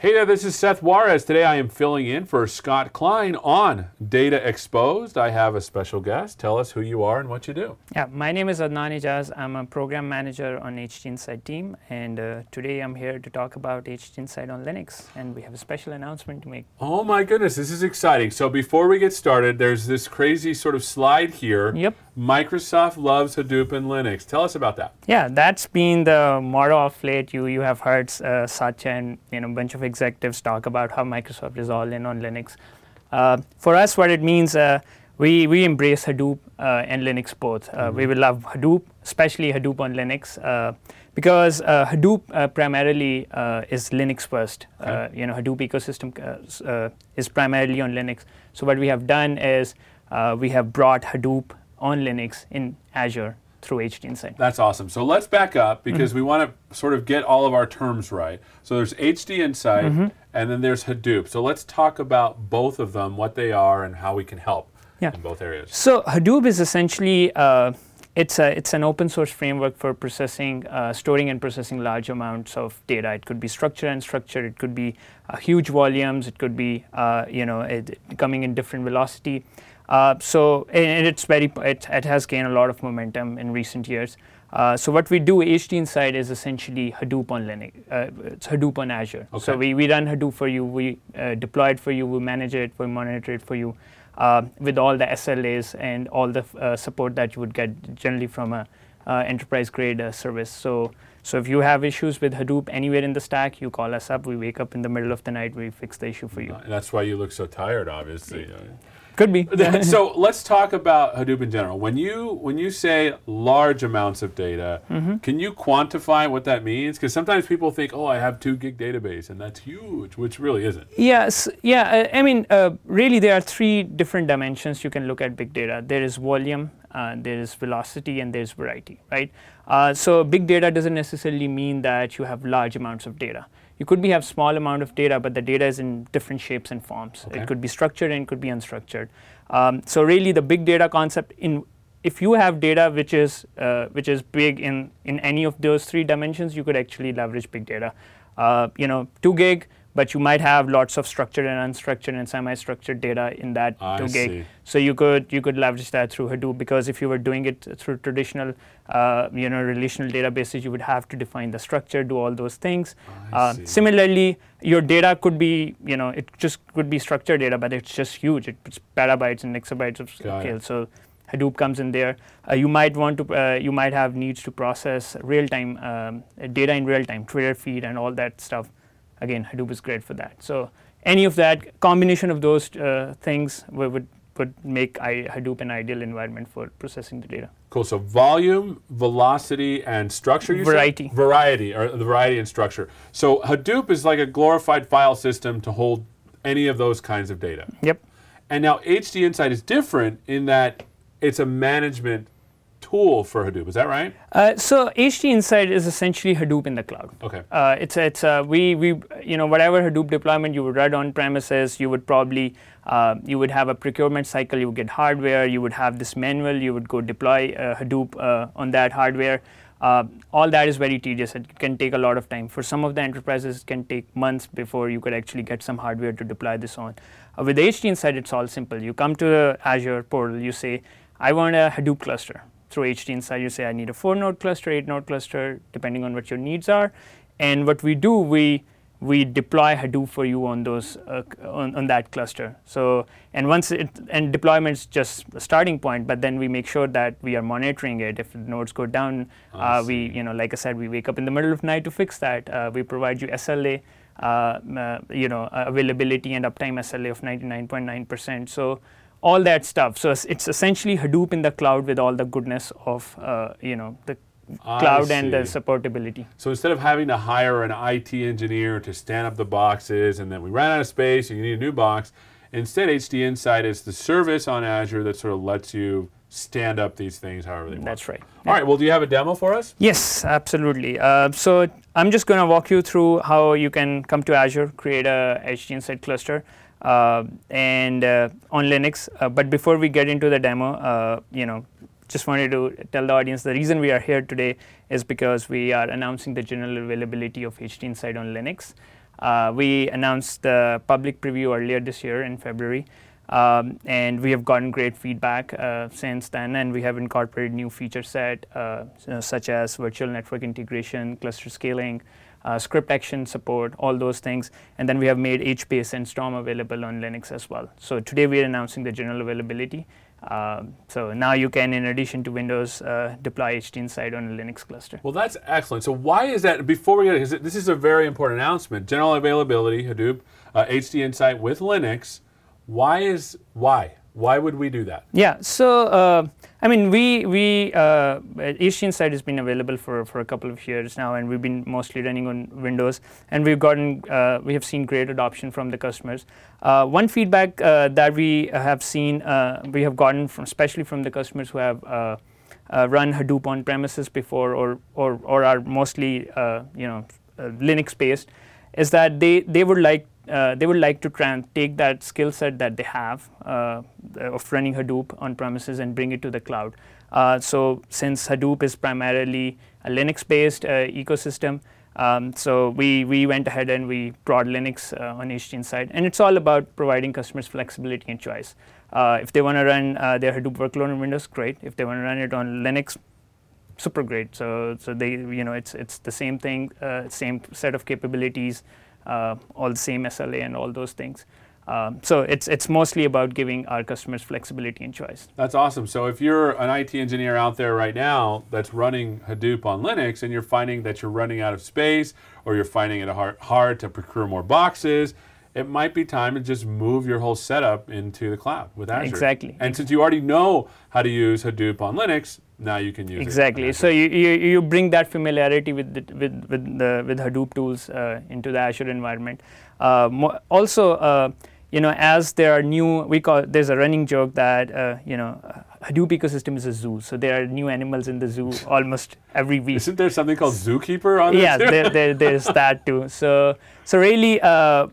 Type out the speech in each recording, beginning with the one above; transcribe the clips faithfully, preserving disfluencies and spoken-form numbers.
Hey there, this is Seth Juarez. Today I am filling in for Scott Klein on Data Exposed. I have a special guest. Tell us who you are and what you do. Yeah, my name is Adnan Ijaz. I'm a program manager on H T Insight team, and uh, today I'm here to talk about H T Insight on Linux, and we have a special announcement to make. Oh my goodness, this is exciting. So before we get started, there's this crazy sort of slide here. Yep. Microsoft loves Hadoop and Linux. Tell us about that. Yeah, that's been the motto of late. You you have heard uh, Satya and you know a bunch of executives talk about how Microsoft is all in on Linux. Uh, for us, what it means, uh, we we embrace Hadoop uh, and Linux both. Uh, mm-hmm. We will love Hadoop, especially Hadoop on Linux, uh, because uh, Hadoop uh, primarily uh, is Linux first. Okay. Uh, you know, Hadoop ecosystem uh, uh, is primarily on Linux. So what we have done is uh, we have brought Hadoop on Linux in Azure through H T Insight. That's awesome. So let's back up because mm-hmm. we want to sort of get all of our terms right. So there's H T Insight mm-hmm. and then there's Hadoop. So let's talk about both of them, what they are and how we can help yeah. in both areas. So Hadoop is essentially, uh, it's, a, it's an open source framework for processing, uh, storing and processing large amounts of data. It could be structured and unstructured, it could be uh, huge volumes, it could be uh, you know it, coming in different velocity. Uh, so and it's very it, it has gained a lot of momentum in recent years. Uh, so what we do H T Insight is essentially Hadoop on Linux. Uh, it's Hadoop on Azure. Okay. So we, we run Hadoop for you. We uh, deploy it for you. We manage it. We monitor it for you uh, with all the S L As and all the uh, support that you would get generally from a uh, enterprise grade uh, service. So so if you have issues with Hadoop anywhere in the stack, you call us up. We wake up in the middle of the night. We fix the issue for you. And that's why you look so tired, obviously. Yeah. Could be. So let's talk about Hadoop in general. When you when you say large amounts of data, mm-hmm. can you quantify what that means? Because sometimes people think, oh, I have two gig database, and that's huge, which really isn't. Yes, yeah. Uh, I mean, uh, really, there are three different dimensions you can look at big data. There is volume, uh, there is velocity, and there's variety, right? Uh, so big data doesn't necessarily mean that you have large amounts of data. You could be have small amount of data, but the data is in different shapes and forms. Okay. It could be structured and it could be unstructured. Um, so really, the big data concept, in if you have data which is uh, which is big in in any of those three dimensions, you could actually leverage big data. Uh, you know, two gig, but you might have lots of structured and unstructured and semi-structured data in that I two gig. See. So you could you could leverage that through Hadoop, because if you were doing it through traditional uh, you know relational databases, you would have to define the structure, do all those things. Uh, similarly, your data could be you know it just could be structured data, but it's just huge. It's petabytes and exabytes of scale. So Hadoop comes in there. Uh, you might want to uh, you might have needs to process real time um, data in real time, Twitter feed and all that stuff. Again, Hadoop is great for that. So any of that combination of those uh, things would, would would make I, Hadoop an ideal environment for processing the data. Cool. So volume, velocity, and structure. You variety. Said? Variety, or the variety and structure. So Hadoop is like a glorified file system to hold any of those kinds of data. Yep. And now H T Insight is different in that it's a management tool for Hadoop. Is that right? Uh, so H T Insight is essentially Hadoop in the cloud. Okay. Uh, it's it's uh, we we you know whatever Hadoop deployment you would run on premises, you would probably uh, you would have a procurement cycle. You would get hardware. You would have this manual. You would go deploy uh, Hadoop uh, on that hardware. Uh, all that is very tedious. It can take a lot of time. For some of the enterprises, it can take months before you could actually get some hardware to deploy this on. Uh, with H T Insight, it's all simple. You come to the Azure portal. You say, I want a Hadoop cluster. Through H T Insight, you say, I need a four node cluster, eight node cluster, depending on what your needs are. And what we do, we we deploy Hadoop for you on those uh, on, on that cluster. So and once it and deployment's just the starting point, but then we make sure that we are monitoring it. If the nodes go down, uh, we you know like I said, we wake up in the middle of the night to fix that. Uh, we provide you S L A, uh, uh, you know, availability and uptime S L A of ninety-nine point nine percent. So all that stuff. So it's essentially Hadoop in the cloud with all the goodness of uh, you know the cloud and the supportability. So instead of having to hire an I T engineer to stand up the boxes and then we ran out of space and you need a new box, instead H T Insight is the service on Azure that sort of lets you stand up these things however they want. That's right. All yeah. right, well, do you have a demo for us? Yes, absolutely. Uh, so I'm just going to walk you through how you can come to Azure, create a H T Insight cluster. Uh, and uh, on Linux. Uh, but before we get into the demo, uh, you know, just wanted to tell the audience the reason we are here today is because we are announcing the general availability of H T Insight on Linux. Uh, we announced the public preview earlier this year in February, um, and we have gotten great feedback uh, since then, and we have incorporated new feature set uh, such as virtual network integration, cluster scaling, uh, script action support, all those things, and then we have made H base and Storm available on Linux as well. So today we are announcing the general availability. Uh, so now you can, in addition to Windows, uh, deploy H T Insight on a Linux cluster. Well, that's excellent. So why is that? Before we get it, because this is a very important announcement. General availability, Hadoop, uh, H T Insight with Linux. Why is why? Why would we do that? Yeah. So uh, I mean, we we uh, H T Insight has been available for, for a couple of years now, and we've been mostly running on Windows, and we've gotten uh, we have seen great adoption from the customers. Uh, one feedback uh, that we have seen uh, we have gotten from, especially from the customers who have uh, uh, run Hadoop on premises before, or or or are mostly uh, you know uh, Linux based, is that they they would like. Uh, they would like to try and take that skill set that they have uh, of running Hadoop on premises and bring it to the cloud. Uh, so since Hadoop is primarily a Linux-based uh, ecosystem, um, so we, we went ahead and we brought Linux uh, on H T Insight. And it's all about providing customers flexibility and choice. Uh, if they want to run uh, their Hadoop workload on Windows, great. If they want to run it on Linux, super great. So so they you know it's it's the same thing, uh, same set of capabilities. Uh, all the same S L A and all those things. Um, so it's it's mostly about giving our customers flexibility and choice. That's awesome. So if you're an I T engineer out there right now that's running Hadoop on Linux and you're finding that you're running out of space, or you're finding it hard, hard to procure more boxes, it might be time to just move your whole setup into the cloud with Azure. Exactly. And since you already know how to use Hadoop on Linux, now you can use exactly. it. Exactly. So you, you you bring that familiarity with the, with with the with Hadoop tools uh, into the Azure environment. Uh, mo- also, uh, you know, as there are new, we call there's a running joke that uh, you know, Hadoop ecosystem is a zoo. So there are new animals in the zoo almost every week. Isn't there something called Zookeeper on yeah, there? Yeah, there, there there's that too. So so really. Uh,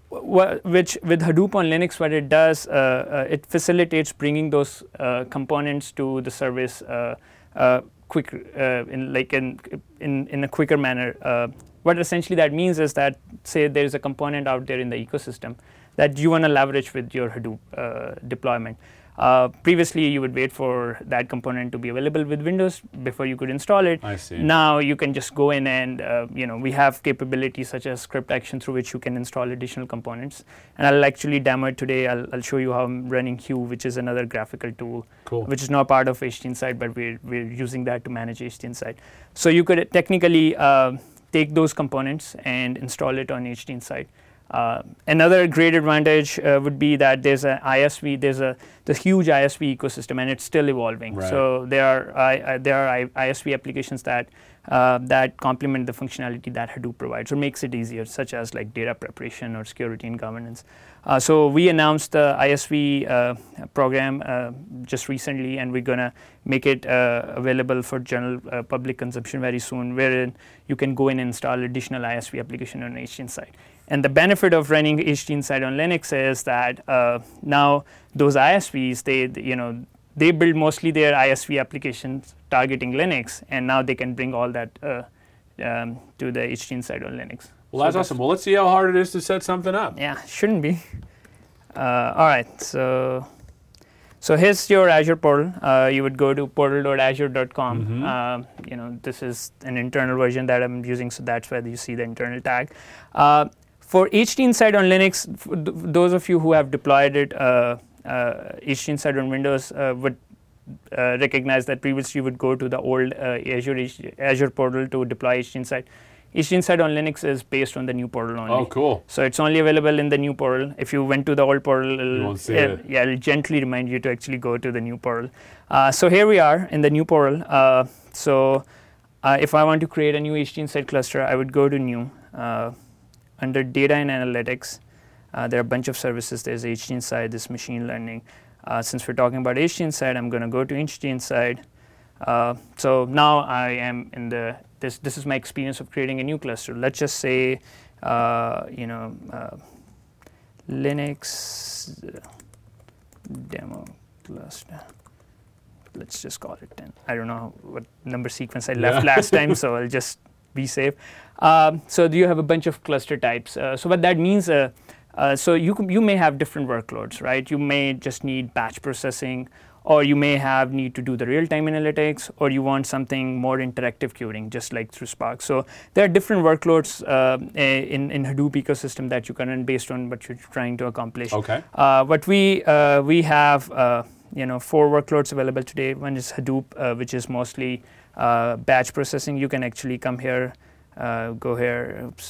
Wh- which with Hadoop on Linux, what it does, uh, uh, it facilitates bringing those uh, components to the service uh, uh, quick, uh, in like in in in a quicker manner. Uh, what essentially that means is that, say, there is a component out there in the ecosystem that you want to leverage with your Hadoop uh, deployment. Uh, previously, you would wait for that component to be available with Windows before you could install it. I see. Now you can just go in and, uh, you know, we have capabilities such as script action through which you can install additional components. And I'll actually demo it today. I'll, I'll show you how I'm running Hue, which is another graphical tool, cool. which is not part of H T Insight, but we're, we're using that to manage H T Insight. So you could technically uh, take those components and install it on H T Insight. Uh, another great advantage uh, would be that there's an I S V, there's a this huge I S V ecosystem, and it's still evolving. Right. So there are uh, uh, there are I- ISV applications that uh, that complement the functionality that Hadoop provides, or makes it easier, such as like data preparation or security and governance. Uh, so we announced the I S V uh, program uh, just recently, and we're gonna make it uh, available for general uh, public consumption very soon, wherein you can go in and install additional I S V application on H T Insight. And the benefit of running H T Insight on Linux is that uh, now those I S Vs, they you know they build mostly their I S V applications targeting Linux, and now they can bring all that uh, um, to the H T Insight on Linux. Well, that's, so that's awesome. Well, let's see how hard it is to set something up. Yeah, shouldn't be. Uh, all right, so so here's your Azure portal. Uh, you would go to portal dot azure dot com. Mm-hmm. Uh, you know, this is an internal version that I'm using, so that's where you see the internal tag. Uh, For H T Insight on Linux, th- those of you who have deployed it, uh, uh, H T Insight on Windows uh, would uh, recognize that previously you would go to the old uh, Azure Azure portal to deploy H T Insight. H T Insight on Linux is based on the new portal only. Oh, cool. So it's only available in the new portal. If you went to the old portal, it'll, you won't see it, it. yeah, it'll gently remind you to actually go to the new portal. Uh, so here we are in the new portal. Uh, so uh, if I want to create a new H T Insight cluster, I would go to new. Uh, Under data and analytics, uh, there are a bunch of services. There's H T Insight, there's machine learning. Uh, since we're talking about H T Insight, I'm going to go to H T Insight. Uh, so now I am in the, this This is my experience of creating a new cluster. Let's just say, uh, you know, uh, Linux demo cluster. Let's just call it ten. I don't know what number sequence I left yeah. last time, so I'll just safe. Um, so you have a bunch of cluster types. Uh, so what that means, uh, uh, so you can, you may have different workloads, right? You may just need batch processing, or you may have need to do the real-time analytics, or you want something more interactive queuing, just like through Spark. So there are different workloads uh, in, in Hadoop ecosystem that you can run based on what you're trying to accomplish. Okay. Uh, what we uh, we have, uh, you know, four workloads available today. One is Hadoop, uh, which is mostly uh, batch processing. You can actually come here, uh, go here. Oops.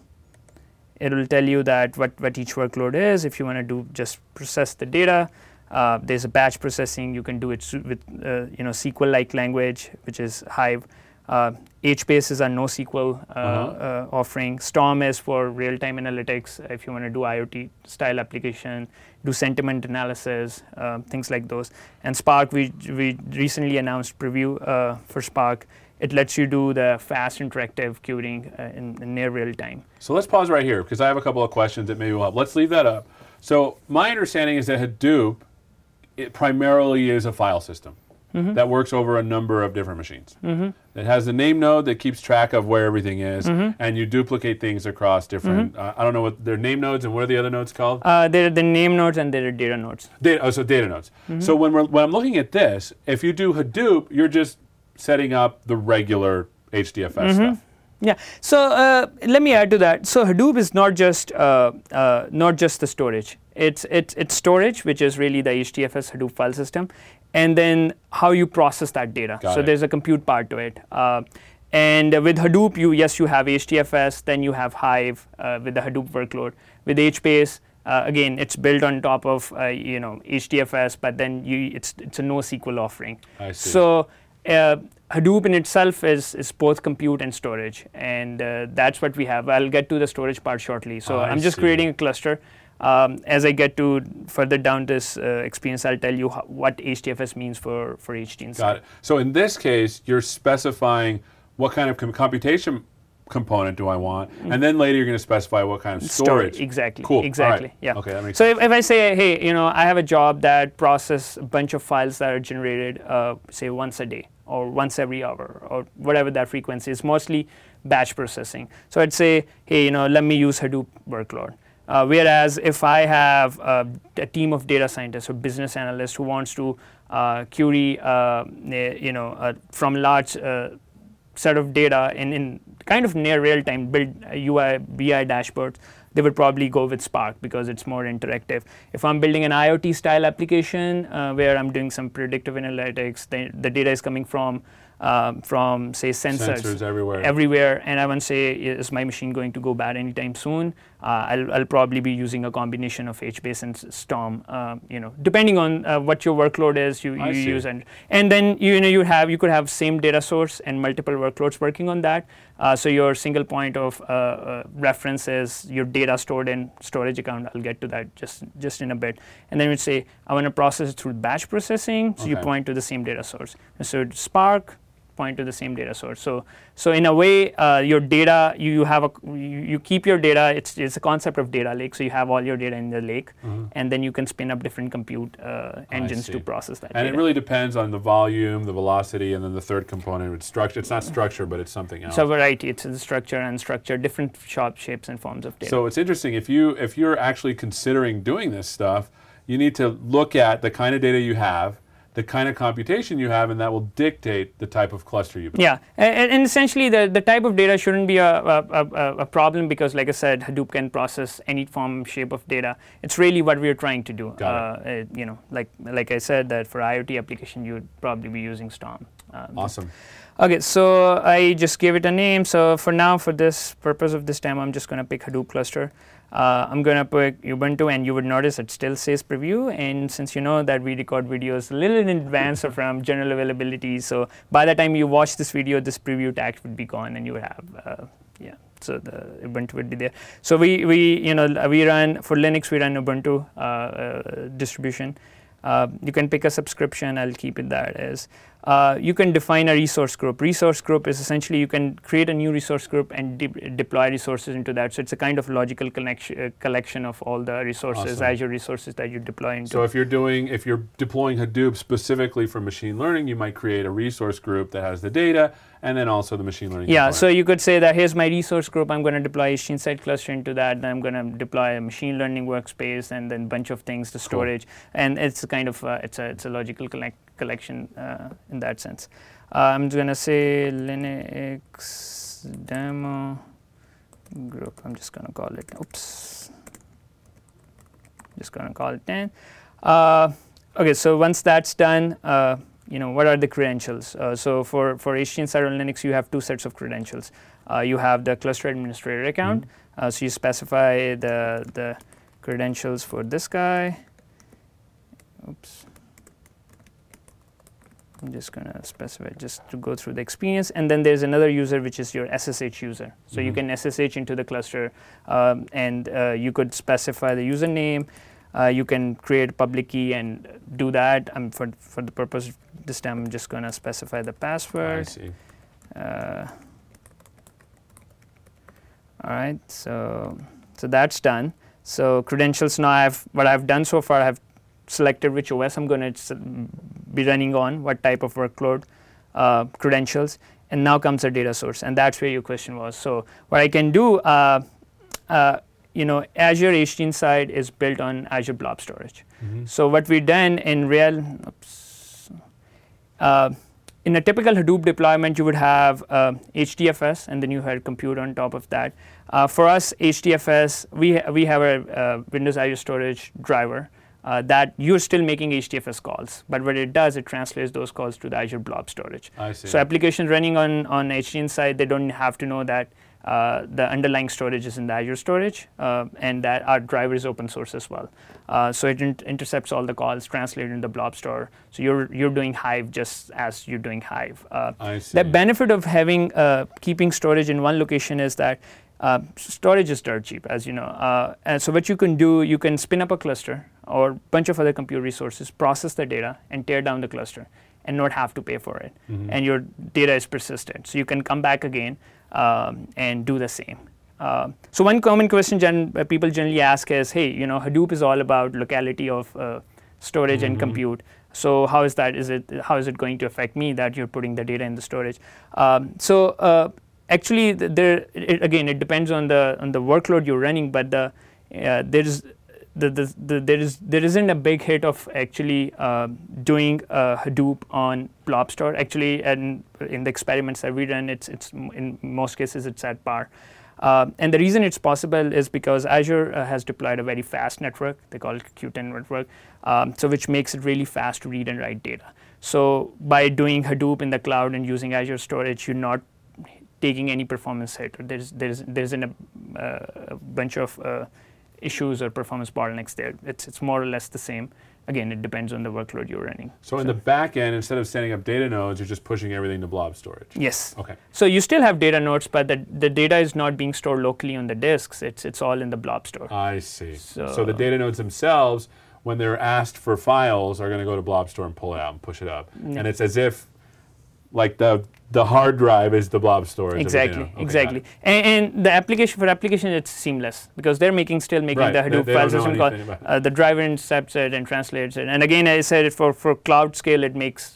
It will tell you that what what each workload is. If you want to do just process the data. Uh, there's a batch processing. You can do it with uh, you know S Q L-like language, which is Hive. Uh, HBase is a NoSQL uh, uh-huh. uh, offering. Storm is for real-time analytics. If you want to do IoT-style application, do sentiment analysis, uh, things like those. And Spark, we we recently announced preview uh, for Spark. It lets you do the fast interactive queuing uh, in, in near real time. So let's pause right here because I have a couple of questions that maybe will help. Let's leave that up. So my understanding is that Hadoop, it primarily is a file system mm-hmm. that works over a number of different machines. Mm-hmm. It has a name node that keeps track of where everything is, mm-hmm. and you duplicate things across different, mm-hmm. uh, I don't know what they're name nodes, and what are the other nodes called? Uh, they're the name nodes and they're data nodes. Data, oh, so data nodes. Mm-hmm. So when, we're, when I'm looking at this, if you do Hadoop, you're just setting up the regular H D F S mm-hmm. stuff. Yeah. So uh, let me add to that. So Hadoop is not just uh, uh, not just the storage. It's it's it's storage, which is really the H D F S Hadoop file system, and then how you process that data. Got so it. There's a compute part to it. Uh, and with Hadoop, you yes you have H D F S, then you have Hive uh, with the Hadoop workload. With HBase, uh, again it's built on top of uh, you know H D F S, but then you it's it's a NoSQL offering. I see. So uh, Hadoop in itself is, is both compute and storage, and uh, that's what we have. I'll get to the storage part shortly. So I I'm just see. creating a cluster. Um, as I get to further down this uh, experience, I'll tell you how, what H D F S means for, for H D inside. Got it. So in this case, you're specifying what kind of com- computation component do I want, mm-hmm. and then later you're going to specify what kind of storage. storage. Exactly. Cool. Exactly. Right. Yeah. Okay, that makes so sense. if, if I say, hey, you know, I have a job that process a bunch of files that are generated, uh, say once a day or once every hour or whatever that frequency is, mostly batch processing. So I'd say, hey, you know, let me use Hadoop workload. Uh, whereas if I have uh, a team of data scientists or business analysts who wants to uh, query, uh, you know, uh, from large uh, set of data in, in kind of near real time, build U I, B I dashboards, they would probably go with Spark because it's more interactive. If I'm building an IoT style application uh, where I'm doing some predictive analytics, the, the data is coming from uh, from say sensors, sensors everywhere. everywhere, and I want to say, is my machine going to go bad anytime soon? Uh, I'll, I'll probably be using a combination of HBase and Storm, uh, you know, depending on uh, what your workload is, you, you use, and and then you know you have you could have same data source and multiple workloads working on that. Uh, so your single point of uh, uh, reference is your data stored in storage account. I'll get to that just just in a bit. And then we'd say I want to process it through batch processing. So okay. you point to the same data source. And so Spark point to the same data source. So so in a way, uh, your data you, you have a you, you keep your data. It's it's a concept of data lake. So you have all your data in the lake, mm-hmm. and then you can spin up different compute uh, engines to process that. And data. it really depends on the volume, the velocity, and then the third component. It's structure. It's not structure, but it's something else. It's a variety. It's a structure and structure, different sharp shapes and forms of data. So it's interesting if you if you're actually considering doing this stuff, you need to look at the kind of data you have, the kind of computation you have, and that will dictate the type of cluster you build. Yeah, and, and essentially the, the type of data shouldn't be a, a, a, a problem because, like I said, Hadoop can process any form, shape of data. It's really what we're trying to do. Got it. Uh, you know, like like I said, that for IoT application, you would probably be using Storm. Um, awesome. Okay, so I just gave it a name. So for now, for this purpose of this demo, I'm just going to pick Hadoop cluster. Uh, I'm going to put Ubuntu, and you would notice it still says preview. And since you know that we record videos a little in advance of from general availability, so by the time you watch this video, this preview tag would be gone, and you would have, uh, yeah, so the Ubuntu would be there. So we, we, you know, we run, for Linux, we run Ubuntu uh, uh, distribution. Uh, you can pick a subscription. I'll keep it that as. uh, you can define a resource group. Resource group is essentially you can create a new resource group and de- deploy resources into that. So it's a kind of logical connection, uh, collection of all the resources, Awesome. Azure resources that you deploy into. So if you're doing, if you're deploying Hadoop specifically for machine learning, you might create a resource group that has the data and then also the machine learning. Yeah, component. so you could say that here's my resource group. I'm going to deploy H T Insight cluster into that. Then I'm going to deploy a machine learning workspace and then a bunch of things, the storage, cool. and it's a kind of uh, it's a it's a logical collect, collection uh, in that sense. Uh, I'm going to say Linux demo group. I'm just going to call it. Oops. Just going to call it ten. Uh, okay, so once that's done. Uh, You know, what are the credentials? Uh, so for, for H T Insight on Linux, you have two sets of credentials. Uh, you have the cluster administrator account. Mm-hmm. uh, so you specify the, the credentials for this guy. Oops. I'm just going to specify just to go through the experience. And then there's another user, which is your S S H user. So mm-hmm. you can S S H into the cluster, um, and uh, you could specify the username. Uh, you can create a public key and do that. Um, for for the purpose of this time, I'm just going to specify the password. I see. Uh, all right, so so that's done. So credentials now, I've what I've done so far, I've selected which O S I'm going to be running on, what type of workload, uh, credentials, and now comes a data source, and that's where your question was. So what I can do. Uh, uh, You know, Azure H T Insight is built on Azure Blob Storage. Mm-hmm. So what we've done in real, oops, uh, in a typical Hadoop deployment, you would have uh, H D F S, and then you had compute on top of that. Uh, for us, H D F S, we ha- we have a uh, Windows Azure Storage driver uh, that you're still making H D F S calls, but what it does, it translates those calls to the Azure Blob Storage. I see. So applications running on on H T Insight, they don't have to know that. Uh, the underlying storage is in the Azure storage, uh, and that our driver is open source as well. Uh, so it in- intercepts all the calls, translated in the blob store. So you're you're doing Hive just as you're doing Hive. Uh, I see. The benefit of having uh, keeping storage in one location is that uh, storage is dirt cheap, as you know. Uh, and so what you can do, you can spin up a cluster or a bunch of other compute resources, process the data, and tear down the cluster, and not have to pay for it. Mm-hmm. And your data is persistent, so you can come back again. Um, and do the same. Uh, so one common question gen- uh, people generally ask is, hey, you know, Hadoop is all about locality of uh, storage mm-hmm. and compute. So how is that? Is it how is it going to affect me that you're putting the data in the storage? Um, so uh, actually, there it, again, it depends on the on the workload you're running, but the uh, there's The, the, the, there is there isn't a big hit of actually uh, doing uh, Hadoop on blob store. Actually, and in the experiments that we run, it's it's in most cases it's at par. Uh, and the reason it's possible is because Azure uh, has deployed a very fast network. They call it Q ten network, um, so which makes it really fast to read and write data. So by doing Hadoop in the cloud and using Azure storage, you're not taking any performance hit. There's there's there's an, uh, a bunch of uh, issues or performance bottlenecks there. It's it's more or less the same. Again, it depends on the workload you're running. So, so in the back end, instead of setting up data nodes, you're just pushing everything to blob storage. Yes. Okay. So you still have data nodes, but the, the data is not being stored locally on the disks. It's it's all in the blob store. I see. So, so the data nodes themselves, when they're asked for files, are going to go to blob store and pull it out and push it up. Yeah. And it's as if like the the hard drive is the blob storage. Exactly, okay, exactly. And, and the application for application, it's seamless because they're making still making right. the Hadoop they, they file system call. Uh, the driver intercepts it and translates it. And again, I said it for, for cloud scale, it makes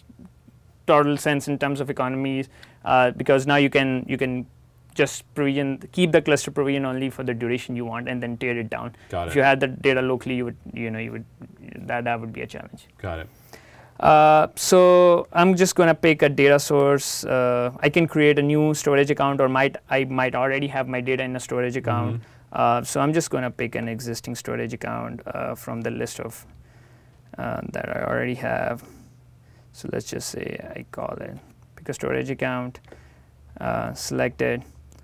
total sense in terms of economies uh, because now you can you can just provision, keep the cluster provision only for the duration you want, and then tear it down. Got if it. you had the data locally, you would you know you would that that would be a challenge. Got it. Uh, so I'm just going to pick a data source. Uh, I can create a new storage account, or might I might already have my data in a storage account. Mm-hmm. Uh, so I'm just going to pick an existing storage account uh, from the list of uh, that I already have. So let's just say I call it pick a storage account, uh, select it.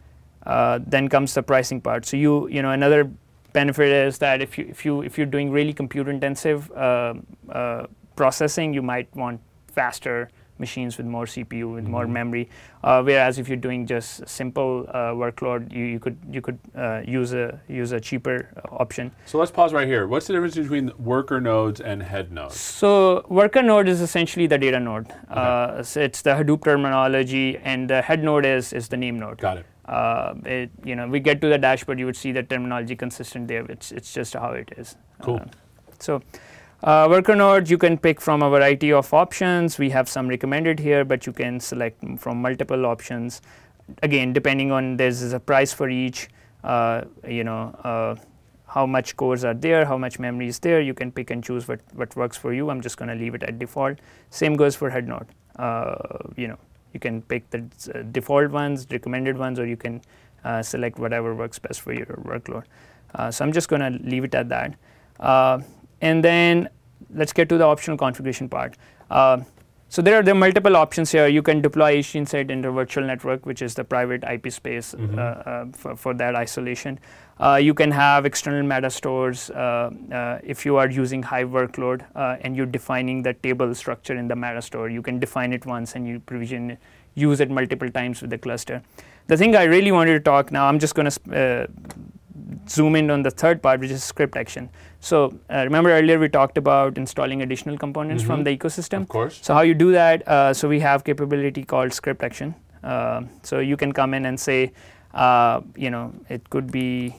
Uh, then comes the pricing part. So you you know another benefit is that if you if you if you're doing really compute intensive uh, uh, processing, you might want faster machines with more C P U, with mm-hmm. more memory. Uh, whereas if you're doing just simple uh, workload, you, you could you could uh, use a use a cheaper option. So let's pause right here. What's the difference between worker nodes and head nodes? So worker node is essentially the data node. Okay. Uh, so it's the Hadoop terminology, and the head node is is the name node. Got it. Uh, it, you know, we get to the dashboard, you would see the terminology consistent there. It's it's just how it is. Cool. Uh, so, uh, worker nodes you can pick from a variety of options. We have some recommended here, but you can select from multiple options. Again, depending on there's a price for each. Uh, you know, uh, how much cores are there, how much memory is there. You can pick and choose what what works for you. I'm just going to leave it at default. Same goes for head node. Uh, you know. You can pick the uh, default ones, recommended ones, or you can uh, select whatever works best for your workload. Uh, so I'm just going to leave it at that. Uh, and then let's get to the optional configuration part. Uh, so there are, there are multiple options here. You can deploy HDInsight into virtual network, which is the private I P space mm-hmm. uh, uh, for, for that isolation. Uh, you can have external meta stores uh, uh, if you are using high workload uh, and you're defining the table structure in the meta store. You can define it once and you provision it, use it multiple times with the cluster. The thing I really wanted to talk now, I'm just going to uh, zoom in on the third part, which is script action. So uh, remember earlier we talked about installing additional components mm-hmm. from the ecosystem. Of course. So how you do that? Uh, so we have capability called script action. Uh, so you can come in and say, uh, you know, it could be.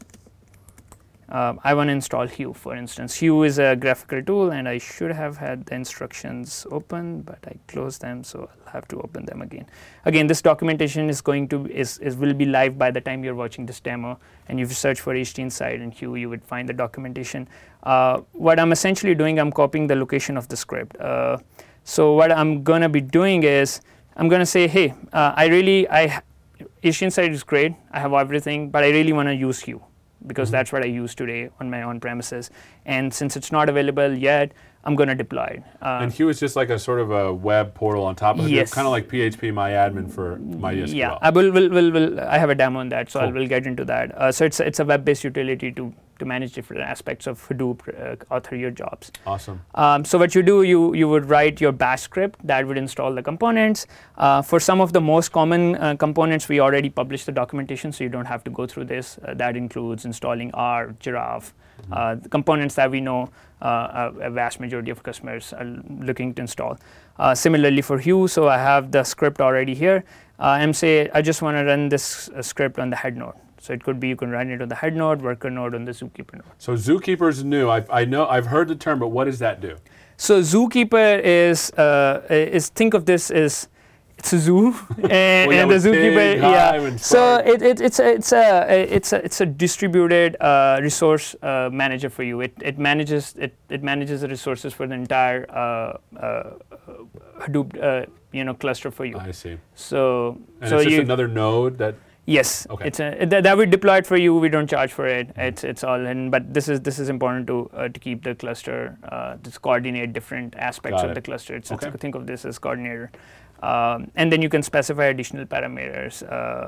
Uh, I want to install Hue, for instance. Hue is a graphical tool, and I should have had the instructions open, but I closed them, so I'll have to open them again. Again, this documentation is going to is, is will be live by the time you're watching this demo, and if you search for HDInsight and Hue, you would find the documentation. Uh, what I'm essentially doing, I'm copying the location of the script. Uh, so what I'm going to be doing is, I'm going to say, hey, uh, I really, I HDInsight is great, I have everything, but I really want to use Hue, because mm-hmm. that's what I use today on my on-premises. And since it's not available yet, I'm going to deploy it. Um, and Hue is just like a sort of a web portal on top of it, yes. kind of like P H P MyAdmin for MySQL. Yeah, I will, will, will, will. I have a demo on that, so cool. I will get into that. Uh, so it's it's a web-based utility to to manage different aspects of Hadoop, uh, author your jobs. Awesome. Um, so what you do, you you would write your bash script that would install the components. Uh, for some of the most common uh, components, we already published the documentation, so you don't have to go through this. Uh, that includes installing R, Giraffe, mm-hmm. uh, the components that we know uh, a, a vast majority of customers are looking to install. Uh, similarly for Hue, so I have the script already here. Uh, and say I just want to run this uh, script on the head node. So it could be you can run it on the head node, worker node, on the Zookeeper node. So Zookeeper is new. I, I know I've heard the term, but what does that do? So Zookeeper is uh, is think of this as it's a zoo, and, well, yeah, and the Zookeeper, yeah. So it, it it's a it's a it's a it's a distributed uh, resource uh, manager for you. It it manages it it manages the resources for the entire uh, uh, Hadoop uh, you know cluster for you. I see. So and so it's just you, another node that. Yes, okay. It's a, th- that we deploy it for you. We don't charge for it. Mm-hmm. It's it's all in. But this is this is important to uh, to keep the cluster uh, to coordinate different aspects Got of it. the cluster. It's, okay. it's, think of this as coordinator, um, and then you can specify additional parameters.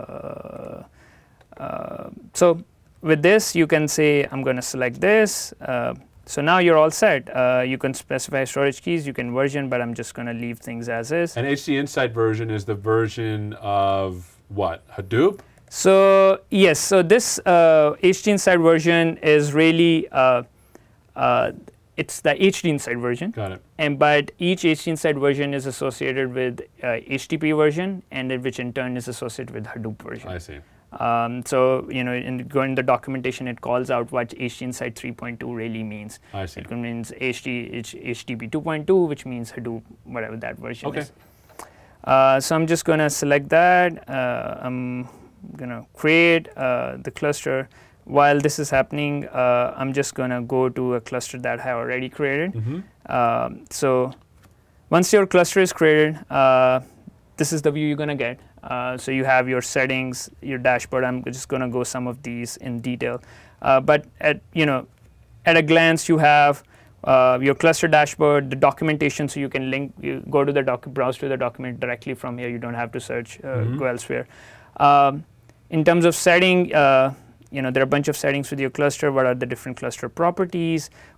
Uh, uh, so with this, you can say I'm going to select this. Uh, so now you're all set. Uh, you can specify storage keys. You can version, but I'm just going to leave things as is. And HDInsight version is the version of what? Hadoop? So yes, so this uh, HDInsight version is really uh, uh, it's the HDInsight version. Got it. And but each HDInsight version is associated with uh, H T T P version, and it, which in turn is associated with Hadoop version. I see. Um, so you know, in going the documentation, it calls out what HDInsight three point two really means. I see. It means H T T P two point two, which means Hadoop, whatever that version okay. is. Uh, so I'm just going to select that. Uh, I'm going to create uh, the cluster. While this is happening, uh, I'm just going to go to a cluster that I have already created. Mm-hmm. Um, so once your cluster is created, uh, this is the view you're going to get. Uh, so you have your settings, your dashboard. I'm just going to go some of these in detail. Uh, but at you know, at a glance, you have Uh, your cluster dashboard, the documentation, so you can link, you go to the doc, browse to the document directly from here. You don't have to search, uh, mm-hmm. go elsewhere. Um, in terms of setting, uh, you know, there are a bunch of settings with your cluster. What are the different cluster properties?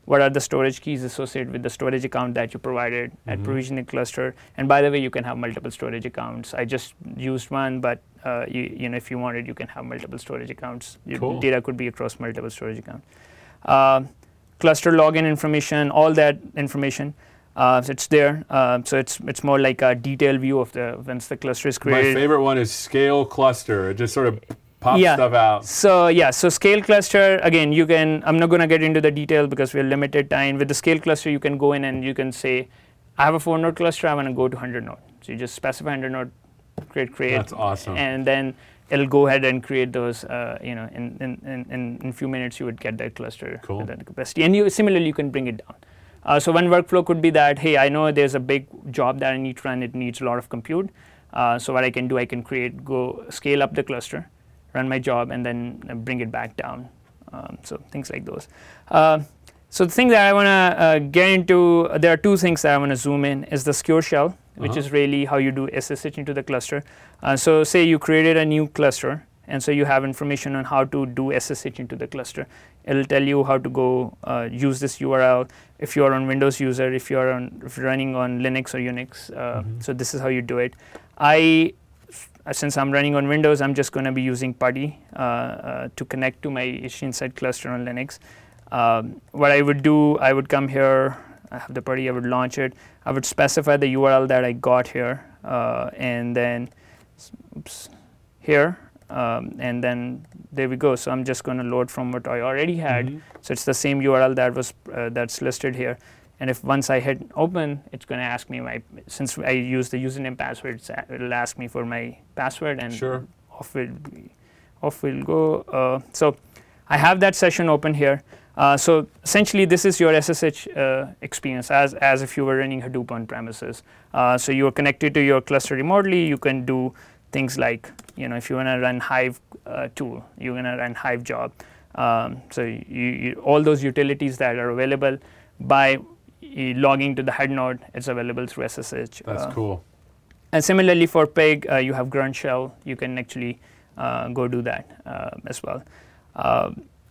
what are the storage keys associated with the storage account that you provided mm-hmm. at provisioning cluster. And by the way, you can have multiple storage accounts. I just used one, but uh, you, you know, if you wanted, you can have multiple storage accounts. Your cool. data could be across multiple storage accounts. Uh, cluster login information, all that information. Uh, so it's there. Uh, so it's it's more like a detailed view of the once the cluster is created. My favorite one is scale cluster. It just sort of pops yeah. stuff out. So yeah, so scale cluster, again, you can, I'm not going to get into the detail because we're limited time. With the scale cluster, you can go in and you can say, I have a four node cluster, I want to go to one hundred node. So you just specify one hundred node, create, create. That's awesome. And then it'll go ahead and create those, uh, you know, in, in, in, in a few minutes you would get that cluster cool. with that capacity. And you, similarly, you can bring it down. Uh, so one workflow could be that, hey, I know there's a big job that I need to run, it needs a lot of compute. Uh, so what I can do, I can create, go scale up the cluster, run my job, and then bring it back down. Um, so things like those. Uh, so the thing that I want to uh, get into, uh, there are two things that I want to zoom in, is the secure shell, which uh-huh. is really how you do S S H into the cluster. Uh, so say you created a new cluster, and so you have information on how to do S S H into the cluster. It'll tell you how to go uh, use this U R L if you're on Windows user, if you're on if you're running on Linux or Unix. Uh, mm-hmm. So this is how you do it. I Since I'm running on Windows, I'm just going to be using PuTTY uh, uh, to connect to my H T Insight cluster on Linux. Um, what I would do, I would come here, I have the PuTTY, I would launch it. I would specify the U R L that I got here, uh, and then, oops, here, um, and then there we go. So I'm just going to load from what I already had. Mm-hmm. So it's the same U R L that was uh, that's listed here. And if once I hit open, it's going to ask me my, since I use the username password, it'll ask me for my password, and sure. off will off will go. Uh, so I have that session open here. Uh, so essentially, this is your S S H uh, experience as as if you were running Hadoop on premises. Uh, so you are connected to your cluster remotely. You can do things like, you know, if you want to run Hive uh, tool, you're going to run Hive job. Um, so you, you, all those utilities that are available by logging to the head node, it's available through S S H. That's uh, cool. And similarly for Pig, uh, you have grunt shell. You can actually uh, go do that uh, as well. Uh,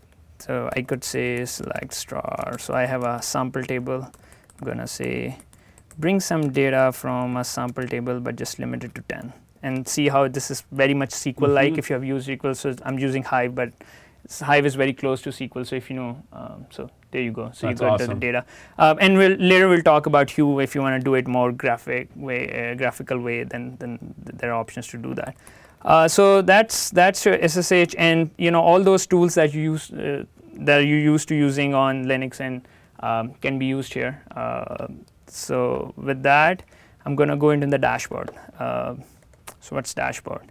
so I could say select star. So I have a sample table. I'm going to say bring some data from a sample table, but just limit it to ten. And see how this is very much S Q L-like mm-hmm. if you have used S Q L. So I'm using Hive, but Hive is very close to S Q L. So if you know, um, so there you go. So That's you got awesome. the data. Um, and we'll, later we'll talk about Hue if you want to do it more graphic way, uh, graphical way. Then then there are options to do that. Uh, so that's that's your S S H, and you know all those tools that you use uh, that you're used to using on Linux and um, can be used here. Uh, so with that, I'm going to go into the dashboard. Uh, so what's dashboard?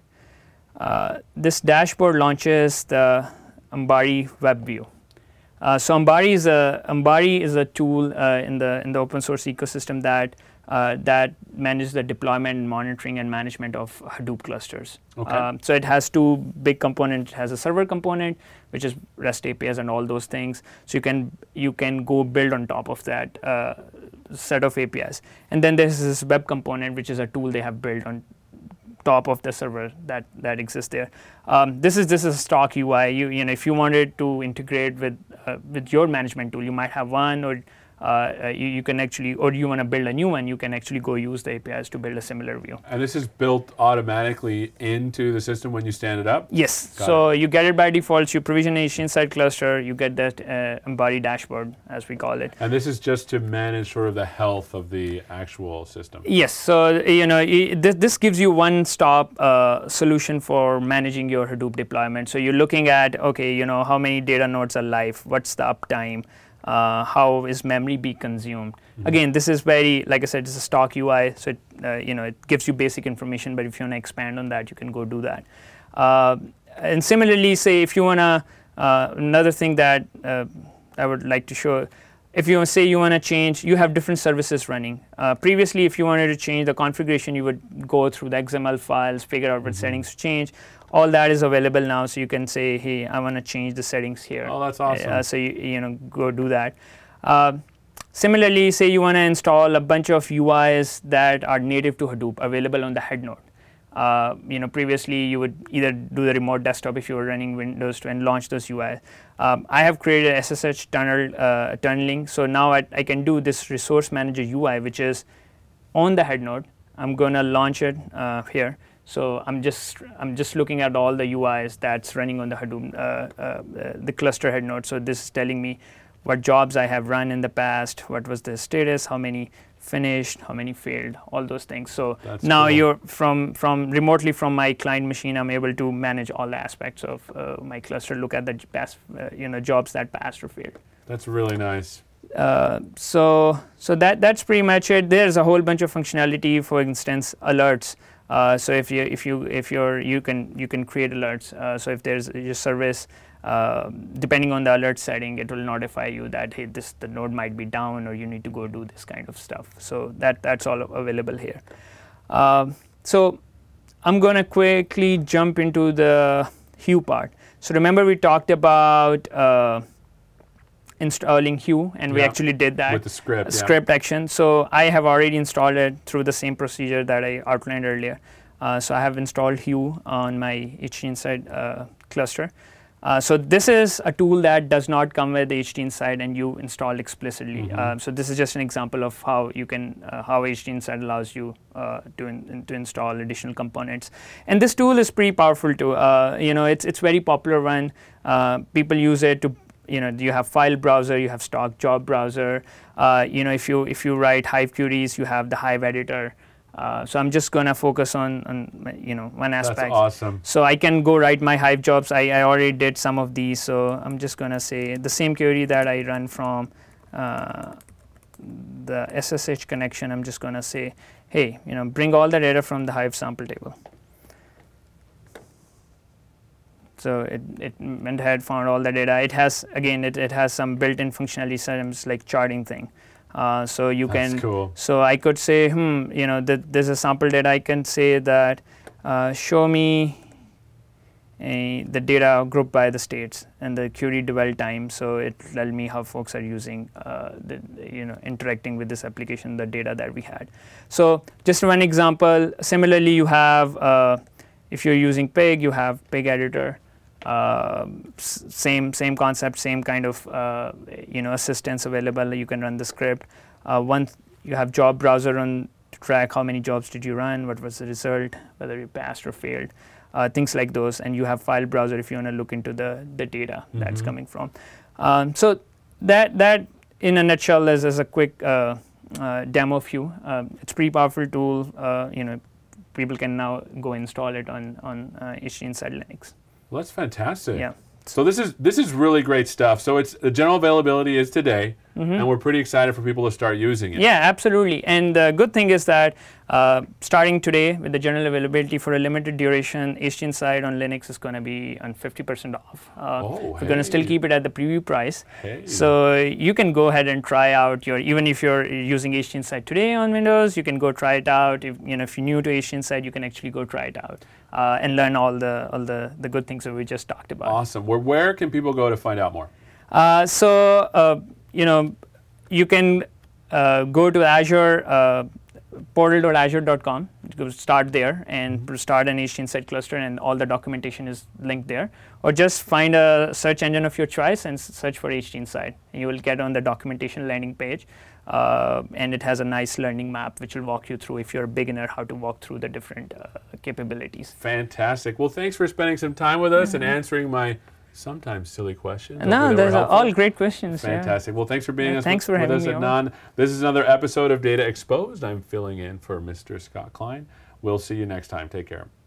Uh, this dashboard launches the Ambari web view. Uh, so Ambari is a Ambari is a tool uh, in the in the open source ecosystem that uh, that manages the deployment, monitoring, and management of Hadoop clusters. Okay. Um, so it has two big components. It has a server component, which is REST A P Is and all those things. So you can you can go build on top of that uh, set of A P Is. And then there's this web component, which is a tool they have built on top of the server that that exists there. Um, this is this is stock U I. You you know if you wanted to integrate with uh, with your management tool, you might have one, or uh, you, you can actually, or you want to build a new one, you can actually go use the A P Is to build a similar view. And this is built automatically into the system when you stand it up? Yes. Got so it. you get it by default. You provision H T Insight cluster. You get that uh, Ambari dashboard, as we call it. And this is just to manage sort of the health of the actual system? Yes. So you know this, this gives you one-stop uh, solution for managing your Hadoop deployment. So you're looking at, okay, you know how many data nodes are live, what's the uptime, uh, how is memory being consumed. Mm-hmm. Again, this is very, like I said, it's a stock U I, so it, uh, you know it gives you basic information. But if you want to expand on that, you can go do that. Uh, and similarly, say if you want to, uh, another thing that uh, I would like to show. If you say you want to change, you have different services running. Uh, previously, if you wanted to change the configuration, you would go through the X M L files, figure out what mm-hmm. settings to change. All that is available now, so you can say, hey, I want to change the settings here. Oh, that's awesome. Uh, so you, you know, go do that. Uh, similarly, say you want to install a bunch of U Is that are native to Hadoop, available on the head node. Uh, you know, previously you would either do the remote desktop if you were running Windows to and launch those U I. Um, I have created S S H tunnel uh, tunneling, so now I, I can do this resource manager U I, which is on the head node. I'm gonna launch it uh, here. So I'm just I'm just looking at all the U Is that's running on the Hadoop, uh, uh, the cluster head node. So this is telling me what jobs I have run in the past, what was the status, how many finished, how many failed, all those things. So That's now cool. you're from from remotely from my client machine, I'm able to manage all the aspects of uh, my cluster, look at the past, uh, you know, jobs that passed or failed. That's really nice. Uh, so so that that's pretty much it. There's a whole bunch of functionality, for instance, alerts. Uh, so if you if you if you're you can you can create alerts. Uh, so if there's your service, uh, depending on the alert setting, it will notify you that hey, this the node might be down or you need to go do this kind of stuff. So that that's all available here. Uh, so I'm gonna quickly jump into the Hue part. So remember we talked about uh, installing Hue, and we Yeah. actually did that With the script, yeah. script action. So I have already installed it through the same procedure that I outlined earlier. Uh, so I have installed Hue on my H T Insight uh, cluster. Uh, so this is a tool that does not come with H T Insight and you install explicitly. Mhm. Uh, so this is just an example of how you can, uh, how H T Insight allows you uh, to in, to install additional components. And this tool is pretty powerful too. Uh, you know, it's it's very popular one. Uh, people use it to, you know, you have file browser, you have stock job browser. Uh, you know, if you if you write Hive queries, you have the Hive editor. Uh, so I'm just gonna focus on, on you know one aspect. That's awesome. So I can go write my Hive jobs. I, I already did some of these, so I'm just gonna say the same query that I run from uh, the S S H connection. I'm just gonna say, hey, you know, bring all the data from the Hive sample table. So it, it went ahead, found all the data. It has, again, it, it has some built-in functionality, some like charting thing. Uh, so you That's can, cool. so I could say, hmm, you know, th there's a sample data. I can say that uh, show me a, the data grouped by the states and the query dwell time. So it tell me how folks are using, uh, the, you know, interacting with this application, the data that we had. So just one example. Similarly, you have, uh, if you're using Pig, you have Pig editor. Uh, same same concept, same kind of uh, you know assistance available. You can run the script. Uh, once you have job browser on to track how many jobs did you run, what was the result, whether you passed or failed, uh, things like those. And you have file browser if you want to look into the the data mm-hmm. that's coming from. Um, so that that in a nutshell is, is a quick uh, uh, demo of Hue. Um, it's a pretty powerful tool. Uh, you know, people can now go install it on on uh, H T Insight Linux. Well, that's fantastic. Yeah. So this is this is really great stuff. So it's the general availability is today, mm-hmm. and we're pretty excited for people to start using it. Yeah, absolutely. And the good thing is that uh, starting today with the general availability for a limited duration, H T Insight on Linux is going to be on fifty percent off. Uh, oh, we're hey. going to still keep it at the preview price. Hey. So you can go ahead and try out your, even if you're using H T Insight today on Windows, you can go try it out. If you know if you're new to H T Insight, you can actually go try it out. Uh, and learn all the all the, the good things that we just talked about. Awesome. Where where can people go to find out more? Uh, so uh, you know, you can uh, go to Azure uh, portal dot azure dot com. Start there and mm-hmm. start an H T Insight cluster, and all the documentation is linked there. Or just find a search engine of your choice and search for H T Insight, and you will get on the documentation landing page. Uh, and it has a nice learning map which will walk you through, if you're a beginner, how to walk through the different uh, capabilities. Fantastic. Well, thanks for spending some time with us mm-hmm. and answering my sometimes silly questions. No, those are all great questions. Fantastic. Yeah. Well, thanks for being yeah, us thanks with, for with us, having Adnan. This is another episode of Data Exposed. I'm filling in for Mister Scott Klein. We'll see you next time. Take care.